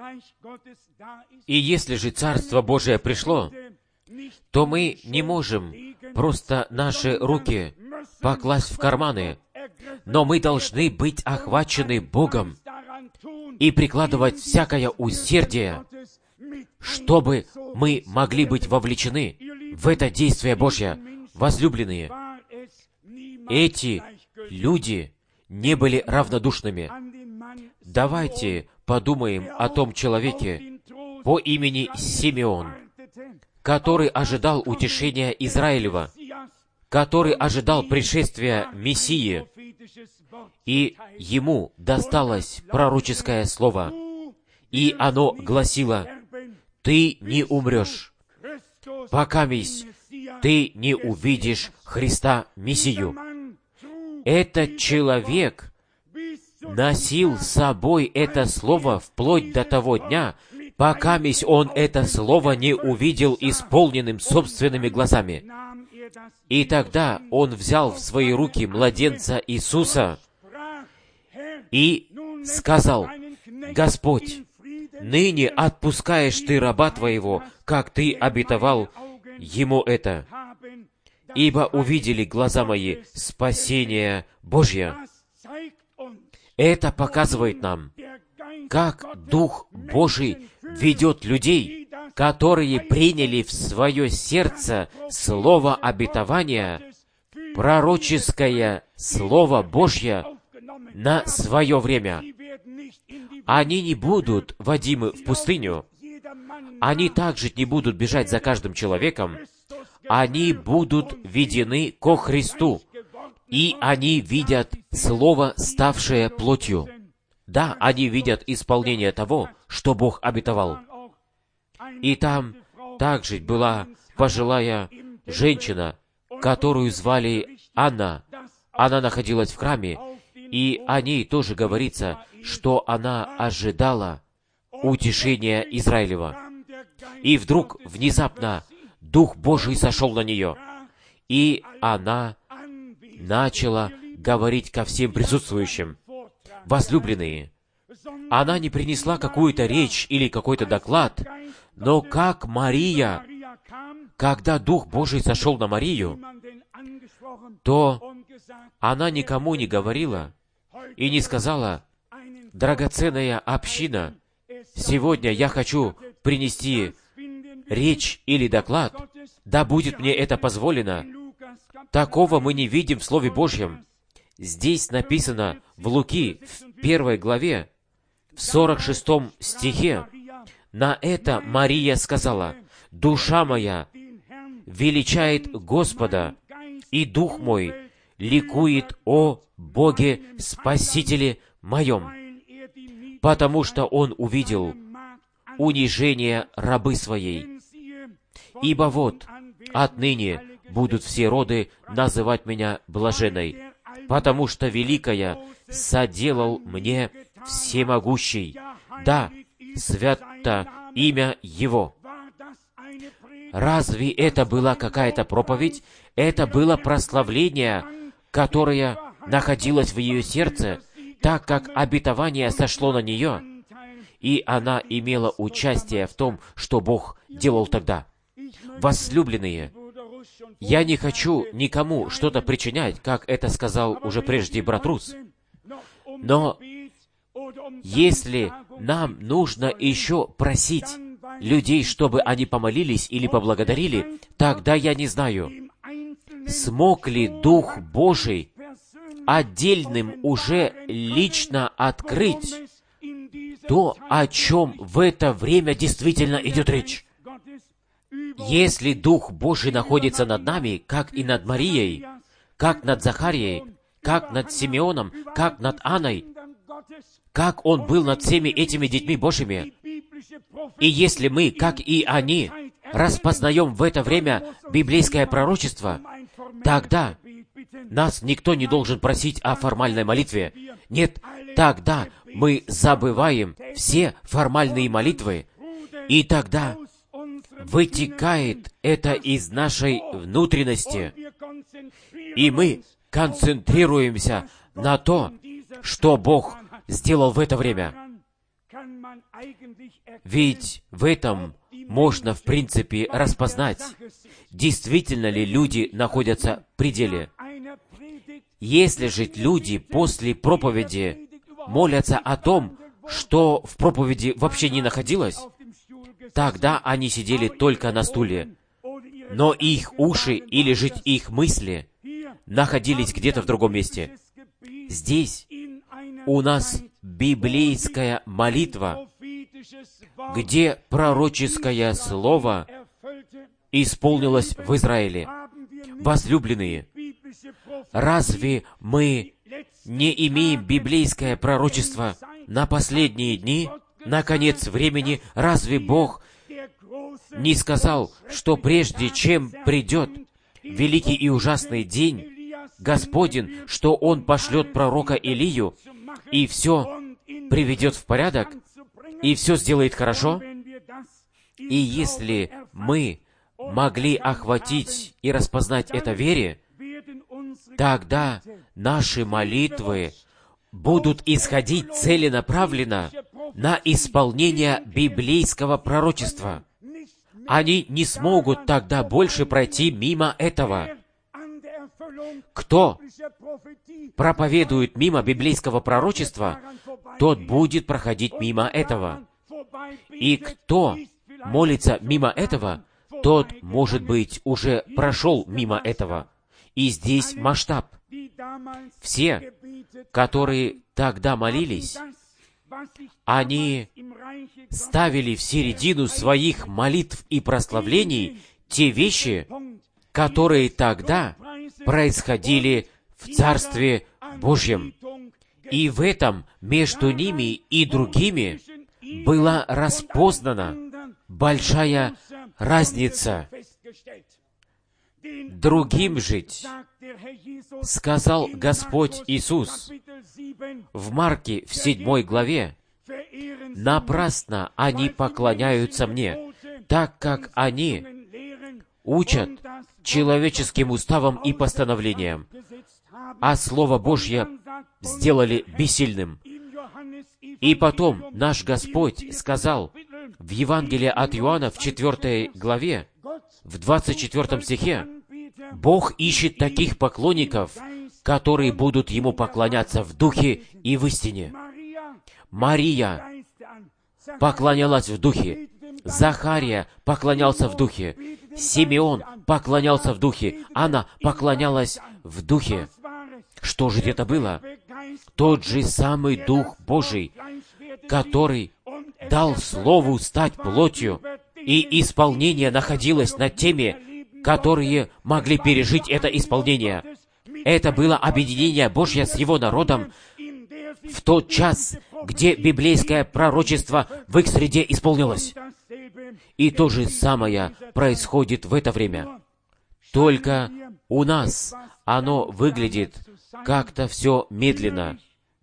И если же Царство Божие пришло, то мы не можем просто наши руки покласть в карманы, но мы должны быть охвачены Богом и прикладывать всякое усердие, чтобы мы могли быть вовлечены в это действие Божье. Возлюбленные, эти люди не были равнодушными. Давайте подумаем о том человеке по имени Симеон, который ожидал утешения Израилева, который ожидал пришествия Мессии, и ему досталось пророческое слово, и оно гласило: «Ты не умрешь, покамись ты не увидишь Христа Мессию». Этот человек носил с собой это слово вплоть до того дня, покамись он это слово не увидел исполненным собственными глазами. И тогда он взял в свои руки младенца Иисуса и сказал: «Господь, ныне отпускаешь ты раба твоего, как ты обетовал ему это, ибо увидели глаза мои спасение Божье». Это показывает нам, как Дух Божий ведет людей, которые приняли в свое сердце слово обетования, пророческое слово Божье на свое время. Они не будут водимы в пустыню. Они также не будут бежать за каждым человеком. Они будут ведены ко Христу. И они видят Слово, ставшее плотью. Да, они видят исполнение того, что Бог обетовал. И там также была пожилая женщина, которую звали Анна. Она находилась в храме, и о ней тоже говорится, что она ожидала утешения Израилева. И вдруг, внезапно, Дух Божий сошел на нее, и она начала говорить ко всем присутствующим. Возлюбленные, она не принесла какую-то речь или какой-то доклад, но как Мария, когда Дух Божий сошел на Марию, то она никому не говорила и не сказала: «Драгоценная община, сегодня я хочу принести речь или доклад, да будет мне это позволено». Такого мы не видим в Слове Божьем. Здесь написано в Луки, в первой главе, в сорок шестом стихе, «На это Мария сказала: душа моя величает Господа, и дух мой ликует о Боге Спасителе моем, потому что Он увидел унижение рабы своей. Ибо вот отныне будут все роды называть меня блаженной, потому что великое соделал мне всемогущий. Да, свято имя Его». Разве это была какая-то проповедь? Это было прославление, которое находилось в ее сердце, так как обетование сошло на нее, и она имела участие в том, что Бог делал тогда. Возлюбленные, я не хочу никому что-то причинять, как это сказал уже прежде брат Рус. Но если нам нужно еще просить людей, чтобы они помолились или поблагодарили, тогда я не знаю, смог ли Дух Божий отдельным уже лично открыть то, о чем в это время действительно идет речь. Если Дух Божий находится над нами, как и над Марией, как над Захарией, как над Симеоном, как над Анной, как Он был над всеми этими детьми Божьими, и если мы, как и они, распознаем в это время библейское пророчество, тогда нас никто не должен просить о формальной молитве. Нет, тогда мы забываем все формальные молитвы, и тогда вытекает это из нашей внутренности, и мы концентрируемся на то, что Бог сделал в это время. Ведь в этом можно, в принципе, распознать, действительно ли люди находятся в пределе. Если же люди после проповеди молятся о том, что в проповеди вообще не находилось, тогда они сидели только на стуле, но их уши или же их мысли находились где-то в другом месте. Здесь у нас библейская молитва, где пророческое слово исполнилось в Израиле. Возлюбленные, разве мы не имеем библейское пророчество на последние дни, на конец времени? Разве Бог не сказал, что прежде чем придет великий и ужасный день Господень, что Он пошлет пророка Илию, и все приведет в порядок, и все сделает хорошо? И если мы могли охватить и распознать это в вере, тогда наши молитвы будут исходить целенаправленно на исполнение библейского пророчества. Они не смогут тогда больше пройти мимо этого. Кто проповедует мимо библейского пророчества, тот будет проходить мимо этого. И кто молится мимо этого, тот, может быть, уже прошел мимо этого. И здесь масштаб. Все, которые тогда молились, они ставили в середину своих молитв и прославлений те вещи, которые тогда происходили в Царстве Божьем. И в этом между ними и другими была распознана большая разница. Другим жить, сказал Господь Иисус в Марке в седьмой главе, напрасно они поклоняются мне, так как они учат человеческим уставам и постановлениям, а Слово Божье сделали бессильным. И потом наш Господь сказал в Евангелии от Иоанна в четвёртой главе, в двадцать четвёртом стихе, «Бог ищет таких поклонников, которые будут Ему поклоняться в духе и в истине». Мария поклонялась в духе, Захария поклонялся в духе, Симеон поклонялся в духе, Анна поклонялась в духе. Что же это было? Тот же самый Дух Божий, который дал Слову стать плотью, и исполнение находилось над теми, которые могли пережить это исполнение. Это было объединение Божье с Его народом в тот час, где библейское пророчество в их среде исполнилось. И то же самое происходит в это время. Только у нас оно выглядит как-то все медленно.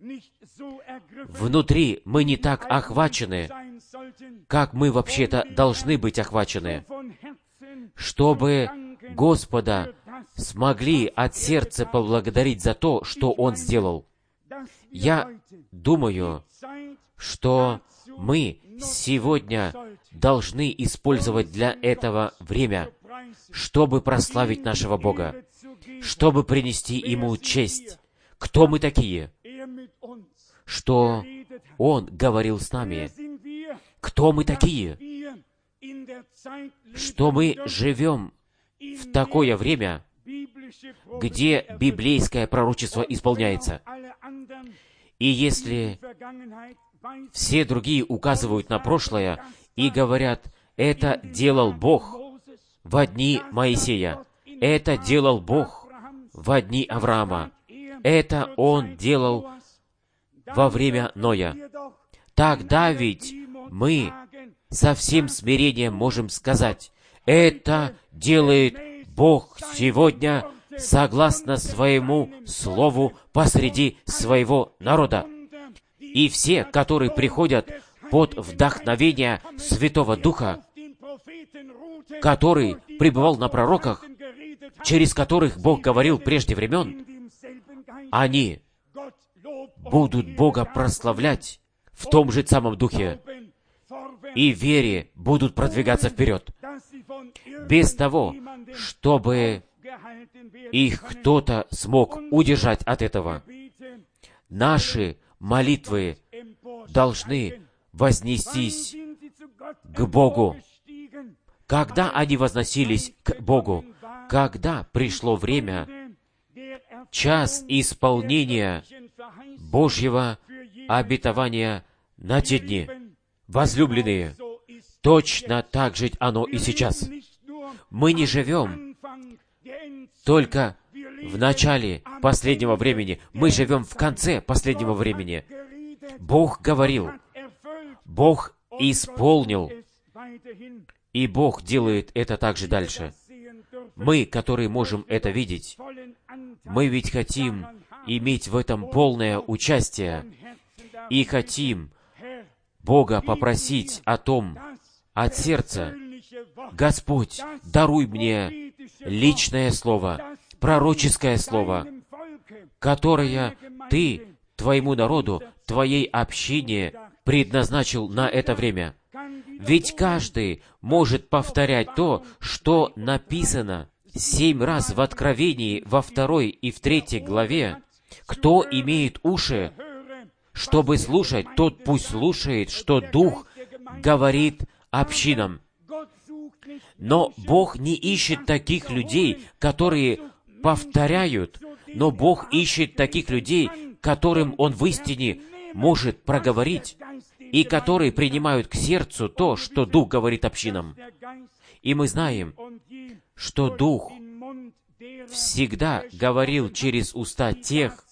Внутри мы не так охвачены, как мы вообще-то должны быть охвачены, чтобы Господа смогли от сердца поблагодарить за то, что Он сделал. Я думаю, что мы сегодня должны использовать для этого время, чтобы прославить нашего Бога, чтобы принести Ему честь. Кто мы такие? Что Он говорил с нами. Кто мы такие? Что мы живем в такое время, где библейское пророчество исполняется. И если все другие указывают на прошлое и говорят, это делал Бог во дни Моисея, это делал Бог во дни Авраама, это Он делал во время Ноя, тогда ведь мы со всем смирением можем сказать, это делает Бог сегодня согласно своему слову посреди своего народа. И все, которые приходят под вдохновение Святого Духа, который пребывал на пророках, через которых Бог говорил прежде времен, они будут Бога прославлять в том же самом Духе и в вере будут продвигаться вперед, без того, чтобы их кто-то смог удержать от этого. Наши молитвы должны вознестись к Богу. Когда они возносились к Богу? Когда пришло время, час исполнения Божьего обетования на те дни. Возлюбленные, точно так же оно и сейчас. Мы не живем только в начале последнего времени. Мы живем в конце последнего времени. Бог говорил, Бог исполнил, и Бог делает это также дальше. Мы, которые можем это видеть, мы ведь хотим иметь в этом полное участие и хотим Бога попросить о том от сердца: Господь, даруй мне личное слово, пророческое слово, которое Ты Твоему народу, Твоей общине предназначил на это время. Ведь каждый может повторять то, что написано семь раз в Откровении во второй и в третьей главе. Кто имеет уши, чтобы слушать, тот пусть слушает, что Дух говорит общинам. Но Бог не ищет таких людей, которые повторяют, но Бог ищет таких людей, которым Он в истине может проговорить, и которые принимают к сердцу то, что Дух говорит общинам. И мы знаем, что Дух всегда говорил через уста тех,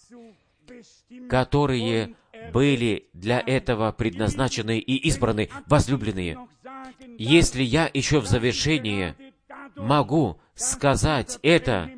которые были для этого предназначены и избраны, возлюбленные. Если я еще в завершении могу сказать это,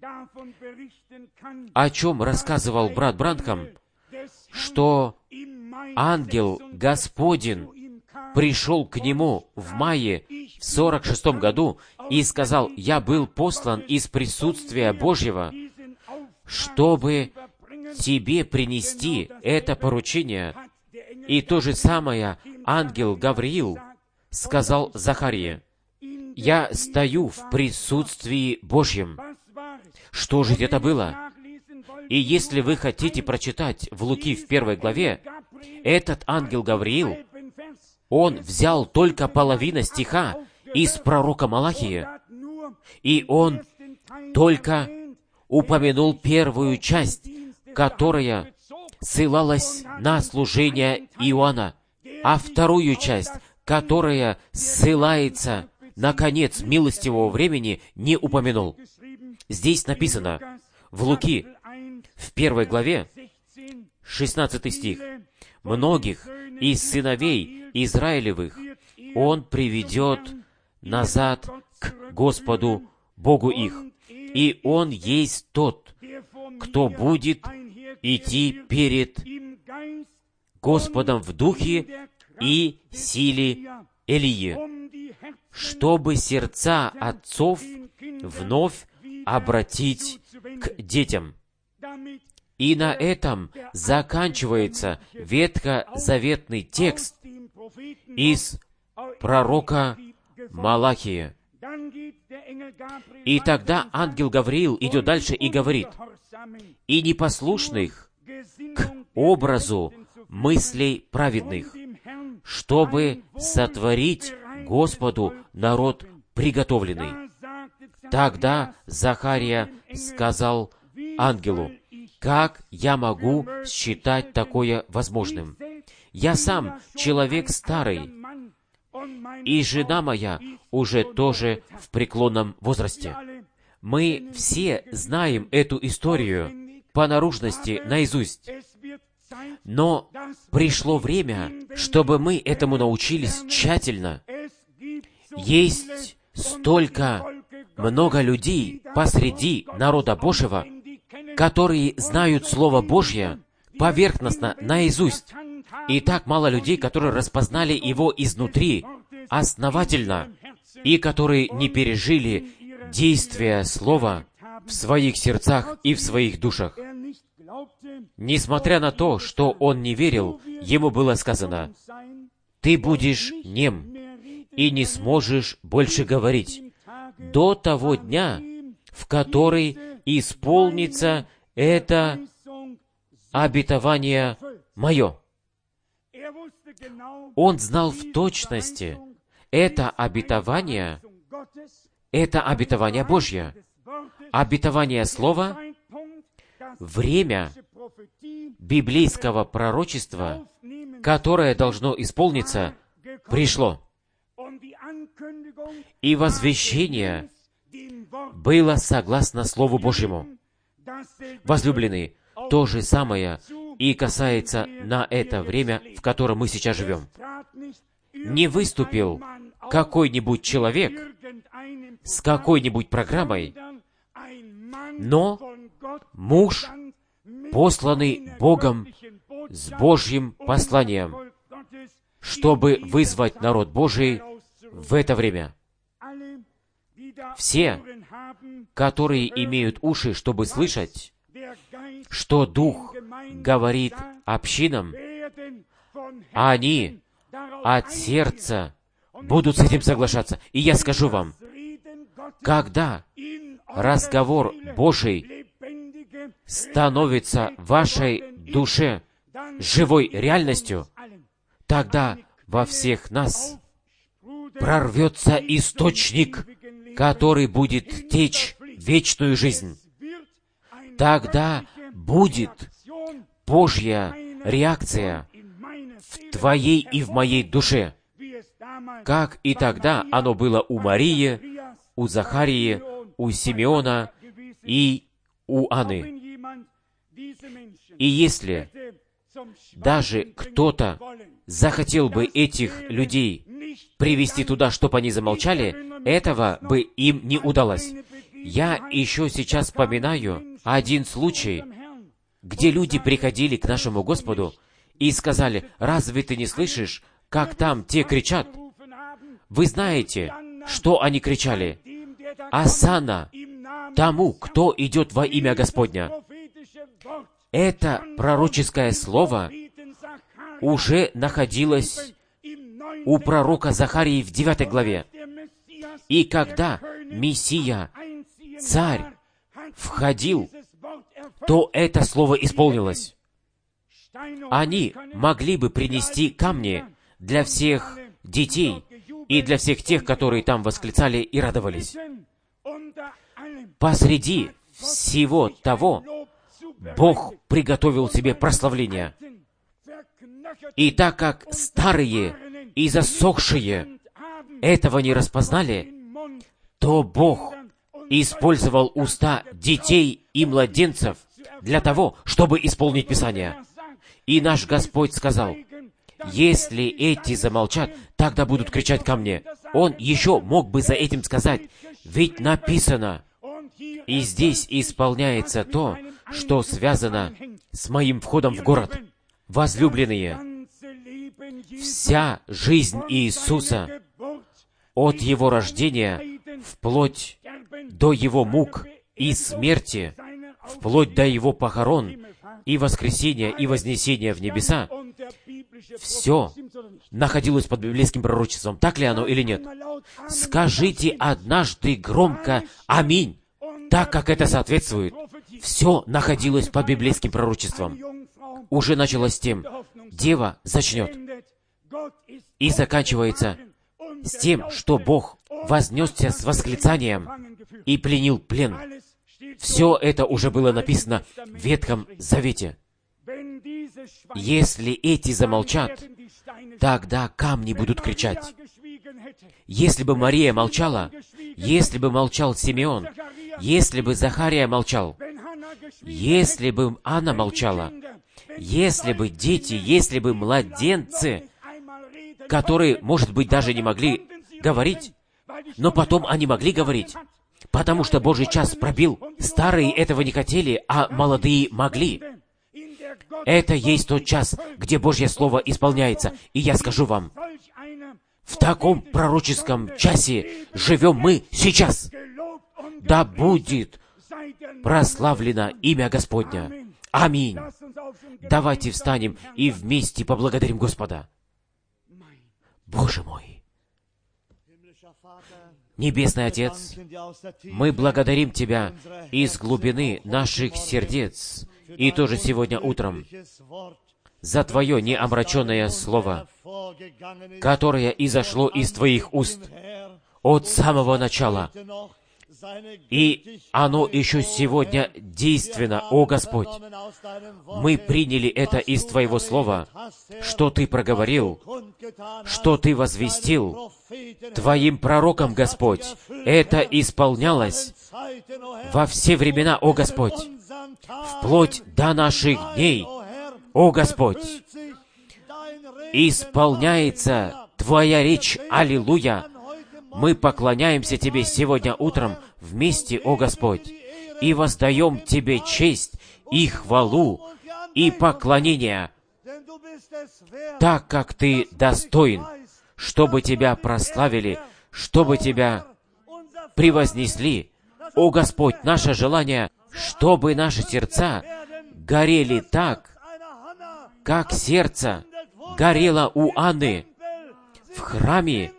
о чем рассказывал брат Бранхам, что ангел Господень пришел к нему в мае в сорок шестом году и сказал: «Я был послан из присутствия Божьего, чтобы тебе принести это поручение». И то же самое ангел Гавриил сказал Захарии: «Я стою в присутствии Божьем». Что же это было? И если вы хотите прочитать в Луки в первой главе, этот ангел Гавриил, он взял только половину стиха из пророка Малахия, и он только упомянул первую часть, которая ссылалась на служение Иоанна, а вторую часть, которая ссылается на конец милостивого времени, не упомянул. Здесь написано в Луки, в первой главе, шестнадцатый стих: «Многих из сыновей Израилевых Он приведет назад к Господу Богу их, и Он есть тот, кто будет идти перед Господом в духе и силе Элии, чтобы сердца отцов вновь обратить к детям». И на этом заканчивается ветхозаветный текст из пророка Малахии. И тогда ангел Гавриил идет дальше и говорит: «И непослушных к образу мыслей праведных, чтобы сотворить Господу народ приготовленный». Тогда Захария сказал ангелу: «Как я могу считать такое возможным? Я сам человек старый, и жена моя уже тоже в преклонном возрасте». Мы все знаем эту историю по наружности наизусть. Но пришло время, чтобы мы этому научились тщательно. Есть столько много людей посреди народа Божьего, которые знают Слово Божье поверхностно, наизусть. И так мало людей, которые распознали его изнутри, основательно, и которые не пережили действия Слова в своих сердцах и в своих душах. Несмотря на то, что он не верил, ему было сказано: «Ты будешь нем и не сможешь больше говорить до того дня, в который исполнится это обетование мое». Он знал в точности, это обетование, это обетование Божье, обетование Слова, время библейского пророчества, которое должно исполниться, пришло. И возвещение было согласно Слову Божьему. Возлюбленные, то же самое и касается на это время, в котором мы сейчас живем. Не выступил какой-нибудь человек с какой-нибудь программой, но муж, посланный Богом с Божьим посланием, чтобы вызвать народ Божий в это время. Все, которые имеют уши, чтобы слышать, что Дух говорит общинам, они от сердца будут с этим соглашаться. И я скажу вам, когда разговор Божий становится в вашей душе живой реальностью, тогда во всех нас прорвется источник, который будет течь вечную жизнь. Тогда будет Божья реакция в твоей и в моей душе, как и тогда оно было у Марии, у Захарии, у Симеона и у Анны. И если даже кто-то захотел бы этих людей привести туда, чтобы они замолчали, этого бы им не удалось. Я еще сейчас вспоминаю один случай, где люди приходили к нашему Господу и сказали: «Разве ты не слышишь, как там те кричат?» Вы знаете, что они кричали? «Осанна тому, кто идет во имя Господня». Это пророческое слово уже находилось у пророка Захарии в девятой главе. И когда Мессия, Царь, входил, то это слово исполнилось. Они могли бы принести камни для всех детей и для всех тех, которые там восклицали и радовались. Посреди всего того Бог приготовил себе прославление. И так как старые и засохшие этого не распознали, то Бог использовал уста детей и младенцев для того, чтобы исполнить Писание. И наш Господь сказал: «Если эти замолчат, тогда будут кричать ко мне». Он еще мог бы за этим сказать: «Ведь написано». И здесь исполняется то, что связано с моим входом в город. Возлюбленные, вся жизнь Иисуса от Его рождения вплоть до Его мук и смерти, вплоть до Его похорон и воскресение, и вознесение в небеса, все находилось под библейским пророчеством. Так ли оно или нет? Скажите однажды громко «Аминь», так как это соответствует. Все находилось под библейским пророчеством. Уже началось с тем, дева зачнет. И заканчивается с тем, что Бог вознесся с восклицанием и пленил плен. Все это уже было написано в Ветхом Завете. Если эти замолчат, тогда камни будут кричать. Если бы Мария молчала, если бы молчал Симеон, если бы Захария молчал, если бы Анна молчала, если бы дети, если бы младенцы, которые, может быть, даже не могли говорить, но потом они могли говорить, потому что Божий час пробил. Старые этого не хотели, а молодые могли. Это есть тот час, где Божье Слово исполняется. И я скажу вам, в таком пророческом часе живем мы сейчас. Да будет прославлено имя Господня. Аминь. Давайте встанем и вместе поблагодарим Господа. Боже мой! Небесный Отец, мы благодарим Тебя из глубины наших сердец, и тоже сегодня утром, за Твое неомраченное Слово, которое изошло из Твоих уст от самого начала. И оно еще сегодня действенно, о Господь. Мы приняли это из Твоего Слова, что Ты проговорил, что Ты возвестил Твоим пророкам, Господь. Это исполнялось во все времена, о Господь, вплоть до наших дней, о Господь. Исполняется Твоя речь, аллилуйя. Мы поклоняемся Тебе сегодня утром вместе, о Господь, и воздаем Тебе честь и хвалу и поклонение, так как Ты достоин, чтобы Тебя прославили, чтобы Тебя превознесли. О Господь, наше желание, чтобы наши сердца горели так, как сердце горело у Анны в храме.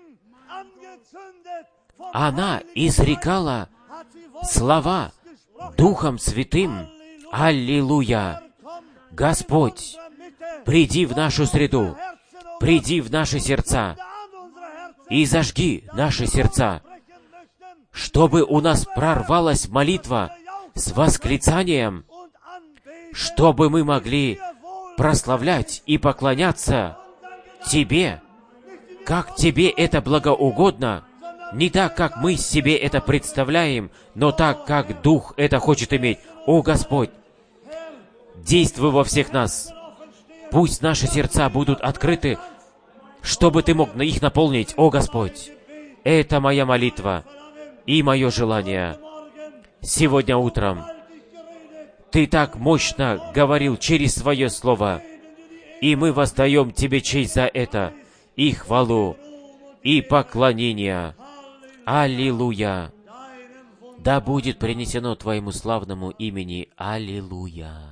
Она изрекала слова Духом Святым. Аллилуйя! Господь, приди в нашу среду, приди в наши сердца и зажги наши сердца, чтобы у нас прорвалась молитва с восклицанием, чтобы мы могли прославлять и поклоняться Тебе, как Тебе это благоугодно, не так, как мы себе это представляем, но так, как Дух это хочет иметь. О Господь, действуй во всех нас. Пусть наши сердца будут открыты, чтобы Ты мог их наполнить, о Господь. Это моя молитва и мое желание. Сегодня утром Ты так мощно говорил через Свое Слово, и мы воздаем Тебе честь за это, и хвалу, и поклонение. Аллилуйя! Да будет принесено Твоему славному имени. Аллилуйя!